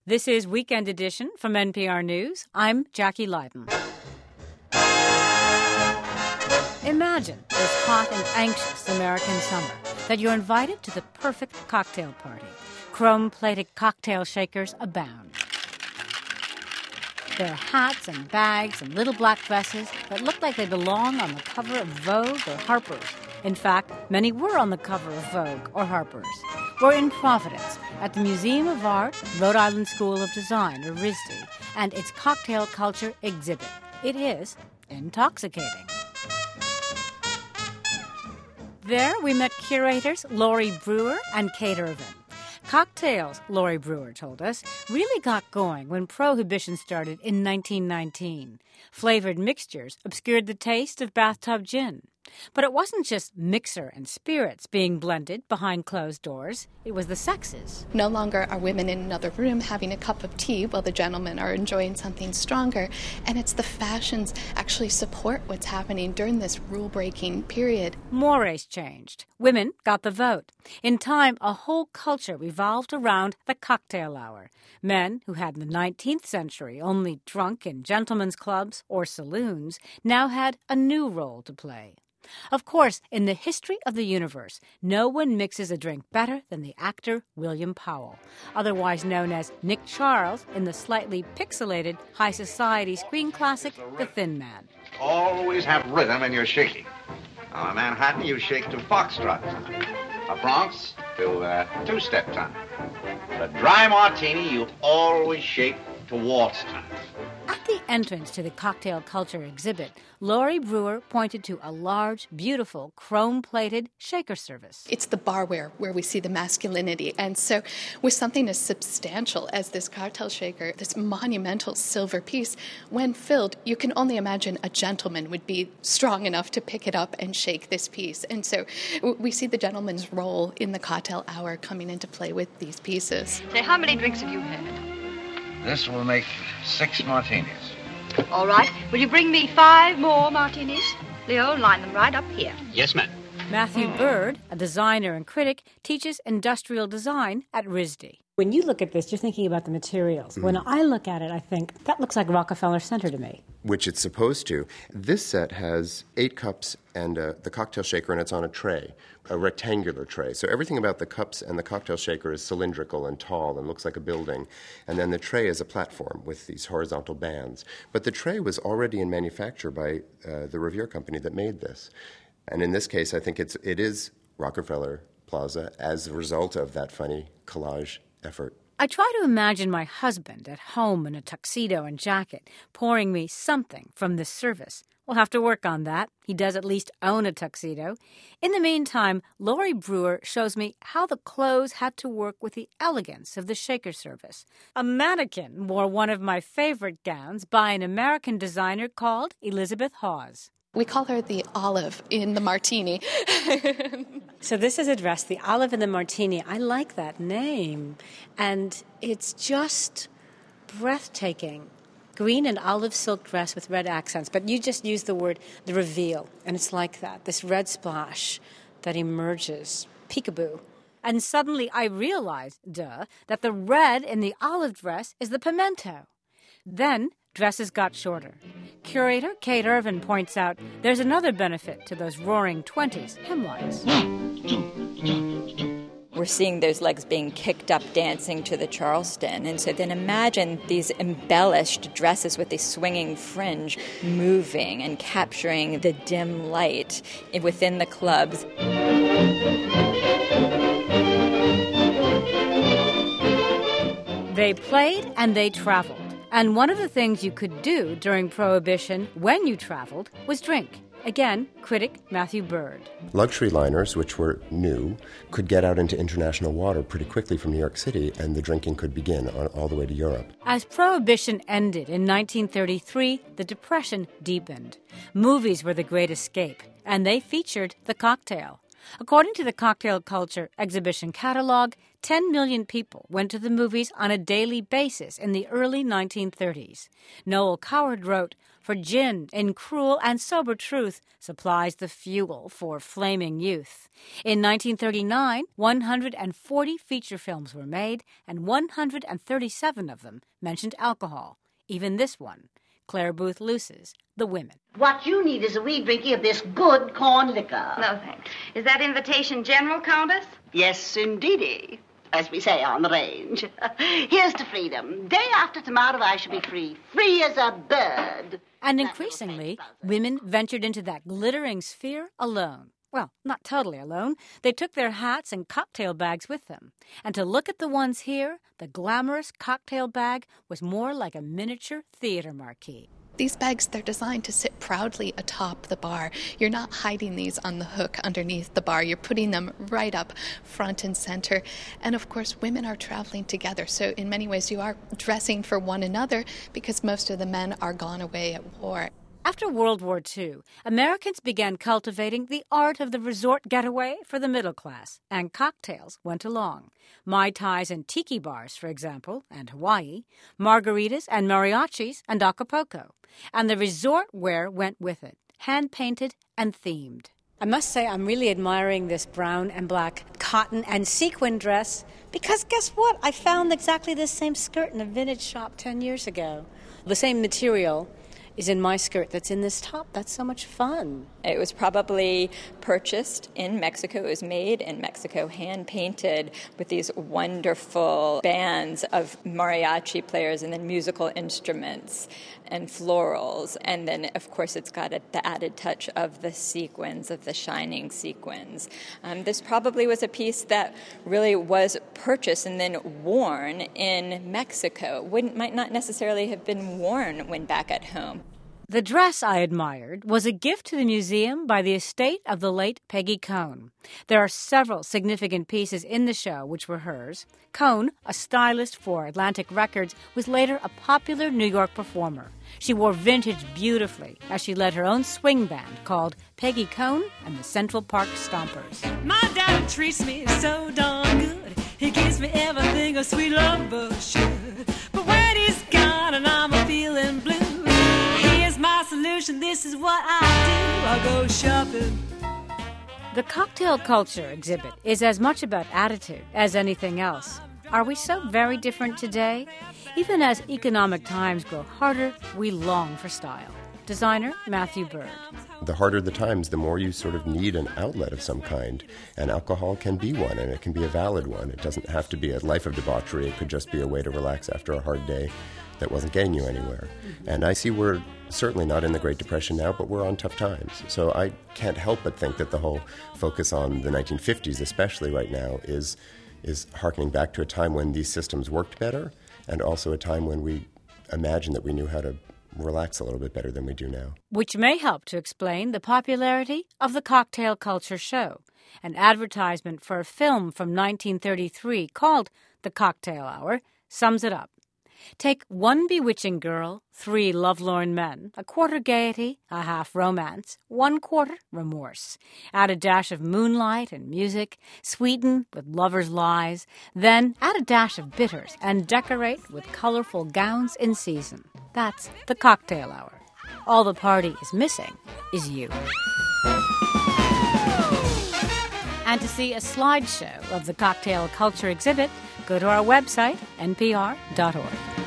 This is Weekend Edition from NPR News. I'm Jackie Leiden. Imagine this hot and anxious American summer that you're invited to the perfect cocktail party. Chrome-plated cocktail shakers abound. There are hats and bags and little black dresses that look like they belong on the cover of Vogue or Harper's. In fact, many were on the cover of Vogue or Harper's. We're in Providence at the Museum of Art, Rhode Island School of Design, or RISD, and its cocktail culture exhibit. It is intoxicating. There we met curators Laurie Brewer and Kate Irvin. Cocktails, Laurie Brewer told us, really got going when Prohibition started in 1919. Flavored mixtures obscured the taste of bathtub gin. But it wasn't just mixer and spirits being blended behind closed doors. It was the sexes. No longer are women in another room having a cup of tea while the gentlemen are enjoying something stronger. And it's the fashions actually support what's happening during this rule-breaking period. Mores changed. Women got the vote. In time, a whole culture revolved around the cocktail hour. Men who had in the 19th century only drunk in gentlemen's clubs or saloons now had a new role to play. Of course, in the history of the universe, no one mixes a drink better than the actor William Powell, otherwise known as Nick Charles in the slightly pixelated high society screen classic, The Thin Man. Always have rhythm in your shaking. Now, in Manhattan, you shake to foxtrot time. A Bronx to two-step time. But a dry martini, you always shake to waltz time. At the entrance to the cocktail culture exhibit, Laurie Brewer pointed to a large, beautiful, chrome-plated shaker service. It's the barware where we see the masculinity. And so with something as substantial as this cocktail shaker, this monumental silver piece, when filled, you can only imagine a gentleman would be strong enough to pick it up and shake this piece. And so we see the gentleman's role in the cocktail hour coming into play with these pieces. Say, how many drinks have you had? This will make 6 martinis. All right. Will you bring me 5 more martinis? Leo, line them right up here. Yes, ma'am. Matthew Bird, a designer and critic, teaches industrial design at RISD. When you look at this, you're thinking about the materials. When I look at it, I think, that looks like Rockefeller Center to me. Which it's supposed to. This set has 8 cups and the cocktail shaker, and it's on a tray, a rectangular tray. So everything about the cups and the cocktail shaker is cylindrical and tall and looks like a building. And then the tray is a platform with these horizontal bands. But the tray was already in manufacture by the Revere company that made this. And in this case, I think it is Rockefeller Plaza as a result of that funny collage effort. I try to imagine my husband at home in a tuxedo and jacket pouring me something from this service. We'll have to work on that. He does at least own a tuxedo. In the meantime, Laurie Brewer shows me how the clothes had to work with the elegance of the shaker service. A mannequin wore one of my favorite gowns by an American designer called Elizabeth Hawes. We call her the olive in the martini. So this is a dress, the olive in the martini. I like that name. And it's just breathtaking. Green and olive silk dress with red accents. But you just used the word, the reveal. And it's like that, this red splash that emerges. Peekaboo. And suddenly I realized, that the red in the olive dress is the pimento. Then dresses got shorter. Curator Kate Irvin points out there's another benefit to those roaring 20s hemlines. We're seeing those legs being kicked up dancing to the Charleston. And so then imagine these embellished dresses with a swinging fringe moving and capturing the dim light within the clubs. They played and they traveled. And one of the things you could do during Prohibition when you traveled was drink. Again, critic Matthew Bird. Luxury liners, which were new, could get out into international water pretty quickly from New York City, and the drinking could begin all the way to Europe. As Prohibition ended in 1933, the Depression deepened. Movies were the great escape, and they featured the cocktail. According to the Cocktail Culture exhibition catalog, 10 million people went to the movies on a daily basis in the early 1930s. Noel Coward wrote, "For gin, in cruel and sober truth, supplies the fuel for flaming youth." In 1939, 140 feature films were made, and 137 of them mentioned alcohol. Even this one, Claire Booth Luce's The Women. What you need is a wee drinky of this good corn liquor. No, thanks. Is that invitation general, Countess? Yes, indeedy, as we say on the range. Here's to freedom. Day after tomorrow I shall be free. Free as a bird. And increasingly, women ventured into that glittering sphere alone. Well, not totally alone. They took their hats and cocktail bags with them. And to look at the ones here, the glamorous cocktail bag was more like a miniature theater marquee. These bags, they're designed to sit proudly atop the bar. You're not hiding these on the hook underneath the bar. You're putting them right up front and center. And of course, women are traveling together. So in many ways, you are dressing for one another because most of the men are gone away at war. After World War II, Americans began cultivating the art of the resort getaway for the middle class, and cocktails went along. Mai Tais and tiki bars, for example, and Hawaii, margaritas and mariachis and Acapulco. And the resort wear went with it, hand-painted and themed. I must say I'm really admiring this brown and black cotton and sequin dress because guess what? I found exactly the same skirt in a vintage shop 10 years ago. The same material is in my skirt that's in this top. That's so much fun. It was probably purchased in Mexico. It was made in Mexico, hand-painted with these wonderful bands of mariachi players and then musical instruments and florals. And then, of course, it's got the added touch of the sequins, of the shining sequins. This probably was a piece that really was purchased and then worn in Mexico. Might not necessarily have been worn when back at home. The dress I admired was a gift to the museum by the estate of the late Peggy Cohn. There are several significant pieces in the show which were hers. Cohn, a stylist for Atlantic Records, was later a popular New York performer. She wore vintage beautifully as she led her own swing band called Peggy Cohn and the Central Park Stompers. My dad treats me so darn good. He gives me everything a sweet lover should. But when he's gone and I'm feeling blue, my solution, this is what I do. I go shopping. The Cocktail Culture exhibit is as much about attitude as anything else. Are we so very different today? Even as economic times grow harder, we long for style. Designer Matthew Bird. The harder the times, the more you sort of need an outlet of some kind. And alcohol can be one, and it can be a valid one. It doesn't have to be a life of debauchery. It could just be a way to relax after a hard day that wasn't getting you anywhere. And I see we're certainly not in the Great Depression now, but we're on tough times. So I can't help but think that the whole focus on the 1950s, especially right now, is harkening back to a time when these systems worked better, and also a time when we imagined that we knew how to relax a little bit better than we do now. Which may help to explain the popularity of the Cocktail Culture show, an advertisement for a film from 1933 called The Cocktail Hour sums it up. Take one bewitching girl, 3 lovelorn men, a quarter gaiety, a half romance, 1/4 remorse. Add a dash of moonlight and music, sweeten with lovers' lies, then add a dash of bitters and decorate with colorful gowns in season. That's the Cocktail Hour. All the party is missing is you. And to see a slideshow of the Cocktail Culture exhibit, go to our website, npr.org.